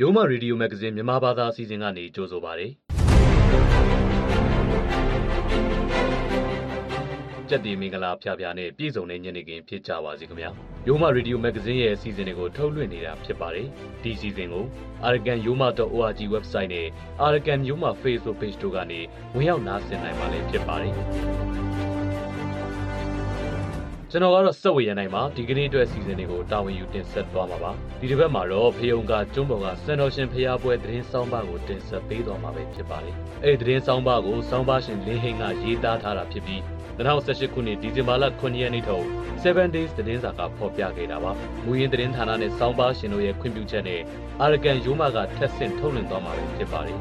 ရိုးမရေဒီယိုမဂ္ဂဇင်းမြန်မာဘာသာအစီအစဉ်ကနေကြိုဆိုပါရစေ။ကြက်တီမင်္ဂလာဖျားဖျားနဲ့ပြည်စုံတဲ့ညနေခင်းဖြစ်ကြပါစေခင်ဗျာ။ရိုးမရေဒီယိုမဂ္ဂဇင်းရဲ့အစီအစဉ်တွေကိုထုတ်လွှင့်နေတာဖြစ်ပါတယ်။ဒီအစီအစဉ်ကို Arakan Yoma.org website နဲ့ Arakan Yoma Facebook page တို့ကနေဝင်ရောက်နားဆင်နိုင်ပါလေဖြစ်ပါတယ်။ကျွန်တော်ကတော့စက်ဝေရနိုင်မှာဒီကနေ့အတွက်အစီအစဉ်တွေကိုတာဝန်ယူတင်ဆက်သွားမှာပါဒီတစ်ပတ်မှာတော့ဖယုံကကျွန်းပေါ်ကစံတော်ရှင်ဖျားပွဲသတင်းဆောင်ပါကိုတင်ဆက်ပေးသွားမှာပဲဖြစ်ပါတယ်အဲ့ဒီသတင်းဆောင်ပါကိုစောင်းပါရှင်လင်းဟိန်ကရေးသားထားတာဖြစ်ပြီး2018ခုနှစ်ဒီဇင်ဘာလ9ရက်နေ့ထုတ်7 days သတင်းစာကဖော်ပြခဲ့တာပါမူရင်းသတင်းဌာနနဲ့စောင်းပါရှင်တို့ရဲ့ခွင့်ပြုချက်နဲ့အာရကန်ရိုးမကထက်ဆင့်ထုတ်လွှင့်သွားမှာပဲဖြစ်ပါတယ်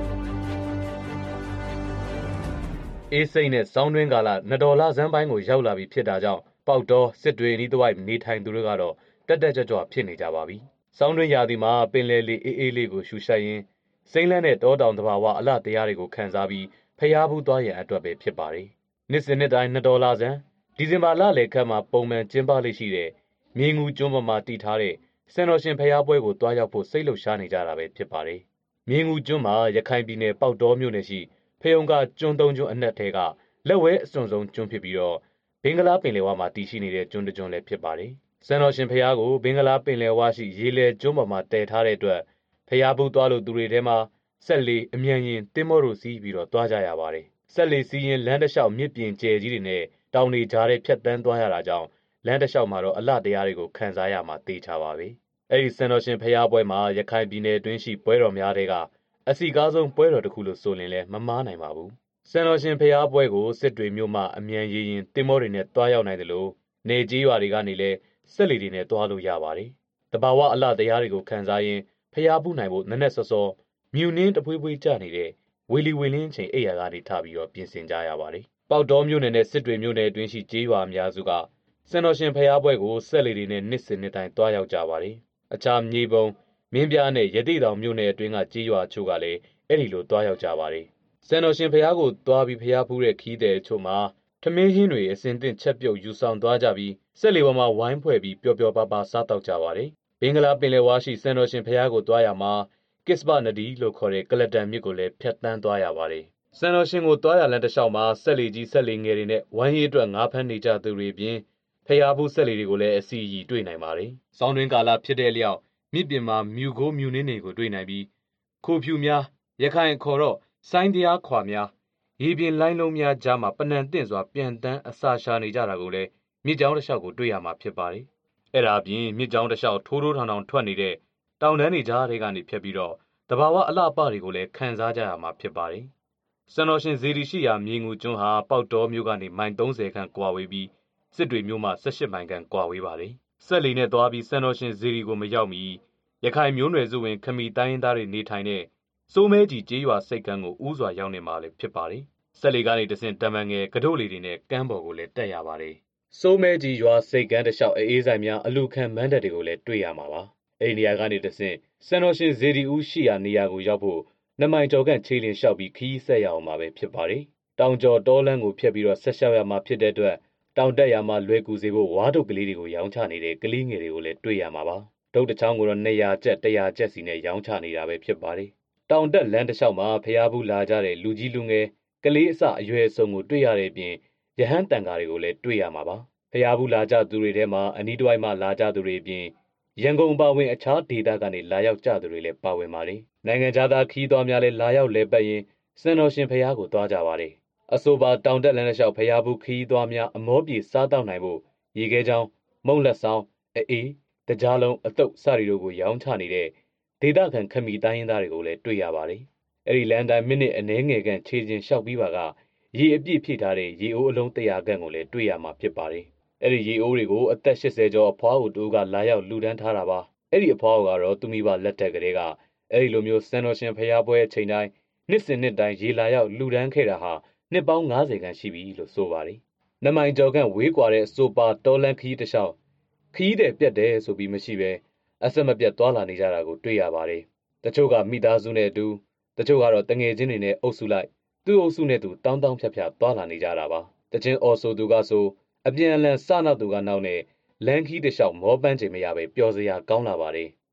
အေးစိတ်နဲ့စောင်းတွင်းကာလ2ဒေါ်လာဇန်းပိုင်းကိုရောက်လာပြီဖြစ်တာကြောင့်ပေါက်တော်စစ်တွေနီးတစ်ဝိုက်နေထိုင်သူတွေကတော့တက်တက်ကြွကြွဖြစ်နေကြပါပြီ။စောင်းတွင်းရာသီမှာပင်လယ်လေးအေးအေးလေးကိုရှူရှိုက်ရင်းစိမ့်လန်းတဲ့တောတောင်သဘာဝအလှတရားတွေကိုခံစားပြီးဖျားဘူးသွားရန်အတွက်ပဲဖြစ်ပါတယ်။နှစ်စဉ်နှစ်တိုင်း2ဒေါ်လာဇန်ဒီဇင်ဘာလလယ်ခန့်မှာပုံမှန်ကျင်းပလေးရှိတဲ့မြေငူကျွန်းပေါ်မှာတည်ထားတဲ့စံတော်ရှင်ဖျားပွဲကိုတွားရောက်ဖို့စိတ်လှုပ်ရှားနေကြတာပဲဖြစ်ပါတယ်။မြေငူကျွန်းမှာရခိုင်ပြည်နယ်ပေါက်တော်မြို့နယ်ရှိဖယုံကကျွန်း3ကျွန်းအနက်ထဲကလက်ဝဲအစွန်ဆုံးကျွန်းဖြစ်ပြီးတော့ဘင်္ဂလားပင်လယ်ဝါမှာတည်ရှိနေတဲ့ကျွန်းတစ်ကျွန်းလည်းဖြစ်ပါတယ်။စံတော်ရှင်ဖျားကိုဘင်္ဂလားပင်လယ်ဝါရှိရေလယ်ကျွန်းပေါ်မှာတည်ထားတဲ့အတွက်ဖျားဘူးသွားလို့သူတွေထဲမှာဆက်လေအမြန်ရင်တင်းမော့တို့စီးပြီးတော့သွားကြရပါတယ်။ဆက်လေစီးရင်လမ်းတစ်လျှောက်မြစ်ပြင်ကျယ်ကြီးတွေနဲ့တောင်တွေကြားထဲဖြတ်တန်းသွားရတာကြောင့်လမ်းတစ်လျှောက်မှာတော့အလှတရားတွေကိုခံစားရမှာသိချပါပဲ။အဲဒီစံတော်ရှင်ဖျားပွဲမှာရခိုင်ပြည်နယ်အတွင်းရှိပွဲတော်များတွေကအစီကားဆုံးပွဲတော်တစ်ခုလို့ဆိုရင်လည်းမမားနိုင်ပါဘူး။စံတော်ရှင်ဖျားပွဲကိုစစ်တွေမြို့မှာအမြန်ရေရင်တင်မောတွေနဲ့တွားရောက်နိုင်တယ်လို့နေကြီးရွာတွေကနေလည်းဆက်လီတွေနဲ့တွားလို့ရပါတယ်။တဘာဝအလှတရားတွေကိုခံစားရင်ဖျားပူနိုင်ဖို့နက်နက်စောစောမြူနှင်းတပွေးပွေးကျနေတဲ့ဝီလီဝီလင်းချိန်အိယာကနေထပြီးတော့ပြင်ဆင်ကြရပါတယ်။ပေါက်တော်မြို့နယ်နဲ့စစ်တွေမြို့နယ်အတွင်းရှိကြီးရွာအများစုကစံတော်ရှင်ဖျားပွဲကိုဆက်လီတွေနဲ့နှစ်စဉ်နှစ်တိုင်းတွားရောက်ကြပါတယ်။အခြားမြေပုံမင်းပြားနဲ့ရတိတောင်မြို့နယ်အတွင်းကကြီးရွာချို့ကလည်းအဲ့ဒီလိုတွားရောက်ကြပါတယ်။စံတော်ရှင်ဖျားကိုတွားပြီးဖျားဖူးတဲ့ခီးတဲ့ချို့မှာထမင်းဟင်းတွေအစင်သင့်ချက်ပြုတ်ယူဆောင်သွားကြပြီးဆက်လီပေါ်မှာဝိုင်းဖွဲ့ပြီးပျော်ပျော်ပါပါစားတောက်ကြပါတယ်။ဘင်္ဂလားပင်လယ်ဝါရှိစံတော်ရှင်ဖျားကိုတွားရမှာကစ္စပနဒီလို့ခေါ်တဲ့ကလတန်မြစ်ကိုလည်းဖြတ်တန်းသွားရပါတယ်။စံတော်ရှင်ကိုတွားရလမ်းတစ်လျှောက်မှာဆက်လီကြီးဆက်လီငယ်တွေနဲ့ဝိုင်းရေးအတွက်ငါးဖမ်းနေကြသူတွေပြင်ဖျားဖူးဆက်လီတွေကိုလည်းအစီအီတွေ့နိုင်ပါတယ်။စောင်းတွင်းကာလဖြစ်တဲ့လျောက်မြစ်ပြင်မှာမြူကိုမြူနှင်းတွေကိုတွေ့နိုင်ပြီးခိုဖြူများရခိုင်ခေါ်တော့ဆိုင်းတရားခွာများရေပြင်လိုင်းလုံးများကြားမှာပနံတင့်စွာပြန်တန်းအစာရှာနေကြတာကိုလည်းမြစ်ကြောင်းတစ်လျှောက်ကိုတွေ့ရမှာဖြစ်ပါတယ်။အဲ့ဒါအပြင်မြစ်ကြောင်းတစ်လျှောက်ထိုးထောင်ထောင်ထွက်နေတဲ့တောင်တန်းတွေကြားတွေကနေဖြတ်ပြီးတော့တဘာဝအလှပတွေကိုလည်းခံစားကြရမှာဖြစ်ပါတယ်။စံတော်ရှင်ဇေဒီရှိရာမြေငူကျွန်းဟာပေါက်တော်မြို့ကနေမိုင်30ခန့်ကွာဝေးပြီးစစ်တွေမြို့မှ18မိုင်ခန့်ကွာဝေးပါတယ်။ဆက်လီနဲ့သွားပြီးစံတော်ရှင်ဇေဒီကိုမရောက်မီရခိုင်မျိုးနွယ်စုဝင်ခမီတိုင်းရင်းသားတွေနေထိုင်တဲ့စိုးမဲကြီးကျေးရွာစိတ်ကမ်းကိုဥစွာရောက်နေမှာလည်းဖြစ်ပါတယ်။ဆက်လီကနေတဆင့်တမန်ငယ်ကဒုတ်လီတွေနဲ့ကမ်းပေါ်ကိုလည်းတက်ရပါတယ်။စိုးမဲကြီးရွာစိတ်ကမ်းတစ်လျှောက်အေးဆိုင်များအလူခံမန်းတက်တွေကိုလည်းတွေ့ရမှာပါ။အဲဒီနေရာကနေတဆင့်စံတော်ရှင်ဇေဒီဦးရှိရာနေရာကိုရောက်ဖို့2မိုင်ကျော်ခန့်ခြေလျင်လျှောက်ပြီးခီးဆက်ရအောင်မှာပဲဖြစ်ပါတယ်။တောင်ကျော်တောလန်းကိုဖြတ်ပြီးတော့ဆက်လျှောက်ရမှာဖြစ်တဲ့အတွက်တောင်တက်ရမှာလွယ်ကူစေဖို့ဝါးတုတ်ကလေးတွေကိုရောင်းချနေတဲ့ကလေးငယ်တွေကိုလည်းတွေ့ရမှာပါ။ဒုတ်တစ်ချောင်းကိုတော့200ကျပ်100ကျပ်စီနဲ့ရောင်းချနေတာပဲဖြစ်ပါတယ်။တောင်တက်လမ်းတစ်လျှောက်မှာဖျားဘူးလာကြတဲ့လူကြီးလူငယ်ကလေးအစအရွယ်စုံကိုတွေ့ရတဲ့ပြင်ရဟန်းတန်ဃာတွေကိုလည်းတွေ့ရမှာပါ။ဖျားဘူးလာကြသူတွေထဲမှာအနီးတစ်ဝိုက်မှလာကြသူတွေပြင်ရန်ကုန်ပါဝင်အခြားဒေသကနေလာရောက်ကြသူတွေလည်းပါဝင်ပါတယ်။နိုင်ငံသားခီးသွားများလည်းလာရောက်လဲပတ်ရင်စံတော်ရှင်ဖျားကိုသွားကြပါတယ်။အဆိုပါတောင်တက်လမ်းတစ်လျှောက်ဖျားဘူးခီးသွားများအမောပြေစားတောက်နိုင်ဖို့ရေခဲချောင်းမုံလက်ဆောင်အေးတကြားလုံးအတုပ်စရီတို့ကိုရောင်းချနေတဲ့ဒေသခံခမီတိုင်းရင်းသားတွေကိုလည်းတွေ့ရပါတယ်။အဲဒီလန်ဒန်မိနစ်အနည်းငယ်ခန့်ခြေချင်းလျှောက်ပြီးပါကရေအပြည့်ဖြည့်ထားတဲ့ရေအိုးအလုံး100ခန့်ကိုလည်းတွေ့ရမှာဖြစ်ပါတယ်။အဲဒီရေအိုးတွေကိုအသက်80ကျော်အဖွားဦးတို့ကလာရောက်လူဒန်းထားတာပါ။အဲဒီအဖွားဦးကတော့သူမိဘလက်ထက်ကလေးကအဲဒီလိုမျိုးစံတော်ရှင်ဖျားပွဲအချိန်တိုင်းနှစ်စဉ်နှစ်တိုင်းရေလာရောက်လူဒန်းခဲ့တာဟာနှစ်ပေါင်း90ခန့်ရှိပြီလို့ဆိုပါတယ်။2မိုင်ကျော်ခန့်ဝေးကွာတဲ့ဆိုပါတော်လန်ခီးတစ်လျှောက်ခီးတဲ့ပြက်တယ်ဆိုပြီးမရှိပဲအဆက်မပြတ်သွားလာနေကြတာကိုတွေ့ရပါတယ်။တချို့ကမိသားစုနဲ့အတူတချို့ကတော့တငယ်ချင်းတွေနဲ့အုပ်စုလိုက်သူ့အုပ်စုနဲ့သူတောင်းဖြတ်ဖြတ်သွားလာနေကြတာပါ။တချင်းအော်ဆိုသူကဆိုအပြန်အလှန်စနောက်သူကနောက်နဲ့လန်ခီးတစ်လျှောက်မောပန်းချိန်မရပဲပျော်စရာကောင်းလာပါတယ်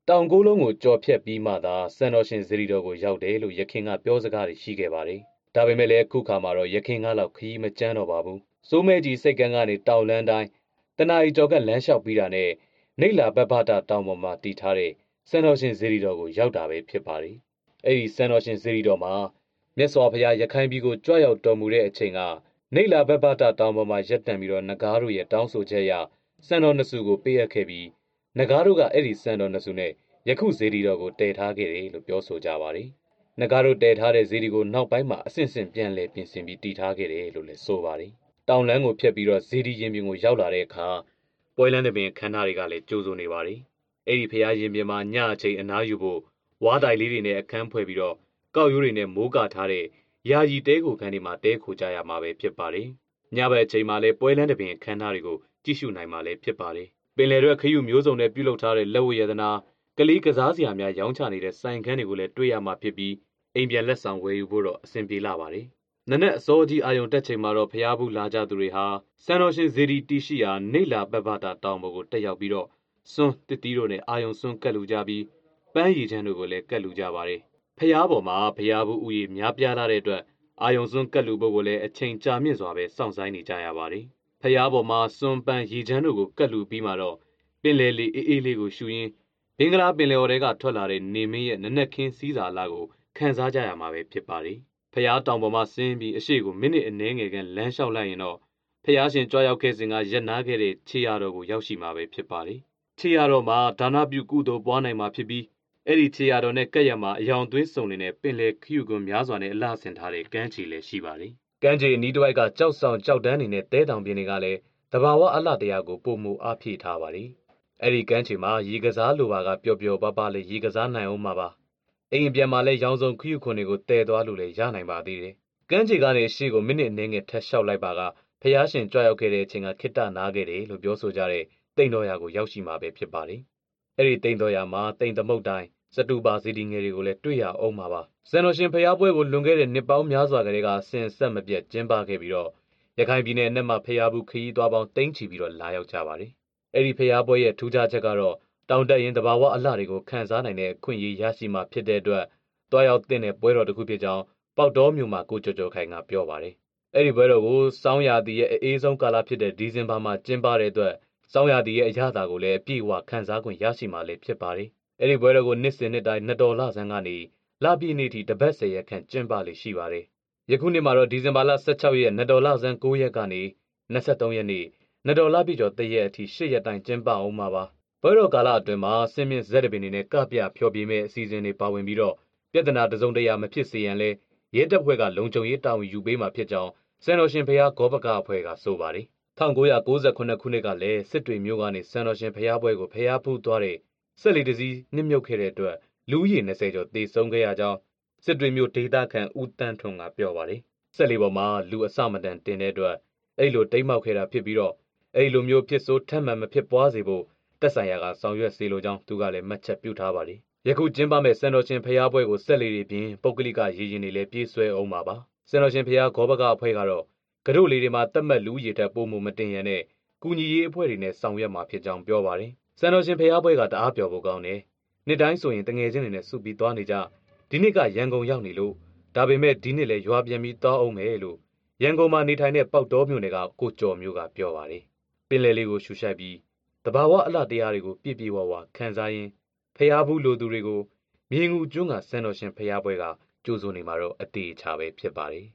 တောင်ကိုးလုံးကိုကြော်ဖြတ်ပြီးမှသာစံတော်ရှင်စေတီတော်ကိုရောက်တယ်လို့ယခင်ကပြောစကားတွေရှိခဲ့ပါတယ်။ဒါပေမဲ့လည်းအခုခါမှာတော့ယခင်ကလောက်ခရီးမကျန်းတော့ပါဘူး။စိုးမဲကြီးစိတ်ကန်းကနေတောင်လန်းတိုင်းတနာရီကျော်ကလမ်းလျှောက်ပြီးတာနဲ့နေလာဘက်ဖတာတောင်ပေါ်မှာတည်ထားတဲ့စံတော်ရှင်စေတီတော်ကိုရောက်တာပဲဖြစ်ပါတယ်။အဲ့ဒီစံတော်ရှင်စေတီတော်မှာမြတ်စွာဘုရားရခိုင်ပြည်ကိုကြွရောက်တော်မူတဲ့အချိန်ကနေလာဘက်ဖတာတောင်ပေါ်မှာရပ်တန့်ပြီးတော့နဂါးတို့ရဲ့တောင်းဆိုချက်အရစံတော်နှစုကိုပေးအပ်ခဲ့ပြီးနဂါးတို့ကအဲ့ဒီစံတော်နှစုနဲ့ယခုစေတီတော်ကိုတည်ထားခဲ့တယ်လို့ပြောဆိုကြပါတယ်။နဂါးတို့တည်ထားတဲ့စေတီကိုနောက်ပိုင်းမှာအဆင့်ဆင့်ပြန်လည်ပြင်ဆင်ပြီးတည်ထားခဲ့တယ်လို့လည်းဆိုပါတယ်။တောင်လန်းကိုဖြတ်ပြီးတော့စေတီရင်ပြင်ကိုရောက်လာတဲ့အခါပွဲလန်းတဲ့ပင်ခန်းသားတွေကလည်းကြိုးစိုးနေပါတယ်။အဲ့ဒီဖရားရင်ပြင်မှာညအချိန်အနားယူဖို့ဝါးတိုင်လေးတွေနဲ့အခန်းဖွဲ့ပြီးတော့ကောက်ရိုးတွေနဲ့မိုးကာထားတဲ့ယာယီတဲကိုခန်းဒီမှာတဲခိုကြရမှာပဲဖြစ်ပါတယ်။ညဘက်အချိန်မှာလည်းပွဲလန်းတဲ့ပင်ခန်းသားတွေကိုကြည့်ရှုနိုင်မှာလည်းဖြစ်ပါတယ်။ပင်လယ်ရွက်ခရုမျိုးစုံနဲ့ပြုလုပ်ထားတဲ့လက်ဝတ်ရတနာကလေးကစားစရာများရောင်းချနေတဲ့ဆိုင်ခန်းတွေကိုလည်းတွေ့ရမှာဖြစ်ပြီးအိမ်ပြန်လက်ဆောင်ဝယ်ယူဖို့တော့အဆင်ပြေလာပါတယ်။နနက်အစောကြီးအာယုံတက်ချိန်မှာတော့ဖျားဘူးလာကြသူတွေဟာစံတော်ရှင်ဇေဒီတီရှိရာနေလာပပတာတောင်ပေါ်ကိုတက်ရောက်ပြီးတော့စွန်းတစ်တီးတို့နဲ့အာယုံစွန်းကတ်လူကြပြီးပန်းရည်ချမ်းတို့ကိုလည်းကတ်လူကြပါတယ်။ဖျားပေါ်မှာဖျားဘူးဥယျာဉ်များပြားလာတဲ့အတွက်အာယုံစွန်းကတ်လူဖို့ကိုလည်းအချိန်ကြာမြင့်စွာပဲစောင့်ဆိုင်းနေကြရပါတယ်။ဖျားပေါ်မှာစွန်းပန်းရည်ချမ်းတို့ကိုကတ်လူပြီးမှတော့ပင်လယ်လေးအေးလေးကိုရှူရင်းဘင်္ဂလားပင်လယ်အော်တွေကထွက်လာတဲ့နေမင်းရဲ့နနက်ခင်းစီးစာလာကိုခံစားကြရမှာပဲဖြစ်ပါတယ်။ဖျားတောင်ပေါ်မှာဆင်းပြီးအရှိကိုမိနစ်အနည်းငယ်ကလမ်းလျှောက်လိုက်ရင်တော့ဖျားရှင်ကြွရောက်ခဲ့စဉ်ကရက်နာခဲ့တဲ့ခြေရတော်ကိုရောက်ရှိမှာပဲဖြစ်ပါတယ်။ခြေရတော်မှာဒါနပြုကုသိုလ်ပွားနိုင်မှာဖြစ်ပြီးအဲ့ဒီခြေရတော်နဲ့ကက်ရမှာအယောင်သွေးစုံနေတဲ့ပင်လယ်ခရုကွန်များစွာနဲ့အလှဆင်ထားတဲ့ကမ်းခြေလည်းရှိပါတယ်။ကမ်းခြေအနီးတစ်ဝိုက်ကကြောက်ဆောင်ကြောက်တန်းနေတဲ့တဲတောင်ပြင်တွေကလည်းတဘာဝအလှတရားကိုပုံမူအားဖြည့်ထားပါတယ်။အဲ့ဒီကမ်းခြေမှာရေကစားလိုပါကပျော်ပျော်ပါပါလေးရေကစားနိုင်အောင်မှာပါ။အိမ်ပြန်မှာလည်းရောင်စုံခရုခွန်တွေကိုတည်သွားလို့လည်းရနိုင်ပါသေးတယ်။ကမ်းခြေကနေရှေ့ကိုမိနစ်အနည်းငယ်ထပ်လျှောက်လိုက်ပါကဖျားရှင်ကြွရောက်ခဲ့တဲ့အချိန်ကခိတ္တနာခဲ့တယ်လို့ပြောဆိုကြတဲ့တိမ်တော်ရာကိုရောက်ရှိမှာပဲဖြစ်ပါတယ်။အဲ့ဒီတိမ်တော်ရာမှာတိမ်သမုတ်တိုင်းစတူပါစီဒီငယ်တွေကိုလည်းတွေ့ရအောင်မှာပါ။စံတော်ရှင်ဖျားပွဲကိုလွန်ခဲ့တဲ့နှစ်ပေါင်းများစွာကလေးကဆင်ဆက်မပြတ်ကျင်းပခဲ့ပြီးတော့ရခိုင်ပြည်နယ်အနက်မှာဖျားဘူးခရီးသွားပေါင်းတိမ့်ချီပြီးတော့လာရောက်ကြပါတယ်။အဲ့ဒီဖျားပွဲရဲ့ထူးခြားချက်ကတော့တောင်တက်ရင်တဘာဝအလှတွေကိုခန်းစားနိုင်တဲ့ခွင့်ရရရှိမှာဖြစ်တဲ့အတွက်တွားရောက်တဲ့ပွဲတော်တစ်ခုဖြစ်ကြောင်းပေါတော်မြို့မှာကိုကျော်ခိုင်ကပြောပါတယ်။အဲ့ဒီပွဲတော်ကိုစောင်းရာသီရဲ့အေးဆုံးကာလဖြစ်တဲ့ဒီဇင်ဘာမှာကျင်းပတဲ့အတွက်စောင်းရာသီရဲ့အရသာကိုလည်းအပြည့်အဝခန်းစားခွင့်ရရှိမှာလည်းဖြစ်ပါတယ်။အဲ့ဒီပွဲတော်ကိုနှစ်စဉ်နှစ်တိုင်းနှစ်တော်လဆန်းကနေလပြည့်နေ့ထိတပတ်10ရက်ခန့်ကျင်းပလေရှိပါတယ်။ယခုနှစ်မှာတော့ဒီဇင်ဘာလ16ရက်နှစ်တော်လဆန်း9ရက်ကနေ23ရက်နေ့နှစ်တော်လပြည့်ကျော်3ရက်အထိ10ရက်တိုင်းကျင်းပအောင်မှာပါ။ပွဲတော်ကာလအတွင်းမှာဆင်းမြင့်ဇက်တပင်တွေနဲ့ကပြဖျော်ပြမဲ့အစီအစဉ်တွေပါဝင်ပြီးတော့ပြဿနာတစုံတရာမဖြစ်စေရန်လဲရဲတပ်ဖွဲ့ကလုံခြုံရေးတာဝန်ယူပေးမှာဖြစ်ကြောင်းစံတော်ရှင်ဘုရားဂောဘကအဖွဲ့ကဆိုပါတယ်။1998ခုနှစ်ကလည်းစစ်တွေမျိုးကနေစံတော်ရှင်ဘုရားပွဲကိုဘုရားဖူးသွားတဲ့ဆက်လီတစည်းနစ်မြုပ်ခဲ့တဲ့အတွက်လူဦးရေ20ကျော်သေဆုံးခဲ့ရကြောင်းစစ်တွေမျိုးဒေသခံဦးတန်းထွန်းကပြောပါတယ်။ဆက်လီပေါ်မှာလူအစမတန်တင်တဲ့အတွက်အဲ့လိုတိမ်မောက်ခဲ့တာဖြစ်ပြီးတော့အဲ့လိုမျိုးဖြစ်ဆိုးထပ်မှန်မဖြစ်ပွားစေဖို့တက်ဆိုင်ရာကဆောင်ရွက်စေလိုကြောင်းသူကလည်းမှတ်ချက်ပြုထားပါတယ်။ယခုကျင်းပမဲ့စံတော်ရှင်ဖျားပွဲကိုဆက်လီတွေပြင်ပုဂ္ဂလိကရည်ရင်တွေလည်းပြေးဆွဲအောင်ပါပါ။စံတော်ရှင်ဖျားဂောဘကအဖွဲ့ကတော့ကတို့လေးတွေမှာတက်မှတ်လူရည်ထက်ပိုမှုမတင်ရတဲ့ကုညီရေးအဖွဲ့တွေနဲ့ဆောင်ရွက်မှာဖြစ်ကြောင်းပြောပါတယ်။စံတော်ရှင်ဖျားပွဲကတအားပျော်ဖို့ကောင်းတယ်။နှစ်တိုင်းဆိုရင်တငယ်ချင်းတွေနဲ့စုပြီးသွားနေကြဒီနှစ်ကရန်ကုန်ရောက်နေလို့ဒါပေမဲ့ဒီနှစ်လည်းရွာပြန်ပြီးသွားအောင်မယ်လို့ရန်ကုန်မှာနေထိုင်တဲ့ပေါက်တော်မြို့နယ်ကကိုကျော်မျိုးကပြောပါတယ်။ပင်လယ်လေးကိုရှူရှိုက်ပြီးတဘာဝအလှတရားတွေကိုပြည့်ပြည့်ဝဝခံစားရင်းဖျားဘူးလိုသူတွေကိုမြေငူကျွန်းကစံတော်ရှင်ဖျားပွဲကကြိုးစိုးနေမှာတော့အသေးချပဲဖြစ်ပါတယ်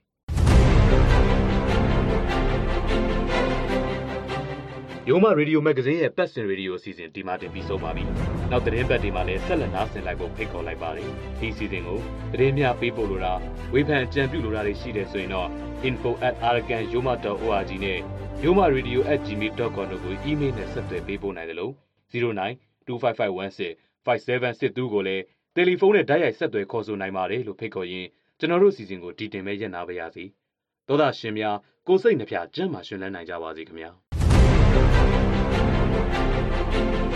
။ရိုးမရေဒီယိုမဂ္ဂဇင်းရဲ့ပတ်စင်ရေဒီယိုအစီအစဉ်ဒီမှာတင်ပြီးဆုံးပါပြီ။နောက်သတင်းပတ်တွေမှာလည်းဆက်လက်နားဆင်လိုက်ဖို့ဖိတ်ခေါ်လိုက်ပါတယ်။ဒီအစီအစဉ်ကိုသတင်းများပေးပို့လိုတာဝေဖန်အကြံပြုလိုတာတွေရှိတယ်ဆိုရင်တော့ info@arakanYoma.org နဲ့ yomaradio@gmail.com တို့ကိုအီးမေးလ်နဲ့ဆက်သွယ်ပေးပို့နိုင်တယ်လို့092551657762ကိုလည်းတယ်လီဖုန်းနဲ့တိုက်ရိုက်ဆက်သွယ်ခေါ်ဆိုနိုင်ပါတယ်လို့ဖိတ်ခေါ်ရင်းကျွန်တော်တို့အစီအစဉ်ကိုဒီတင်မဲ့ရက်နာပါရစေ။သောတာရှင်များကိုစိတ်နှဖျားကျမ်းမာရှင်လန်းနိုင်ကြပါစေခင်ဗျာ။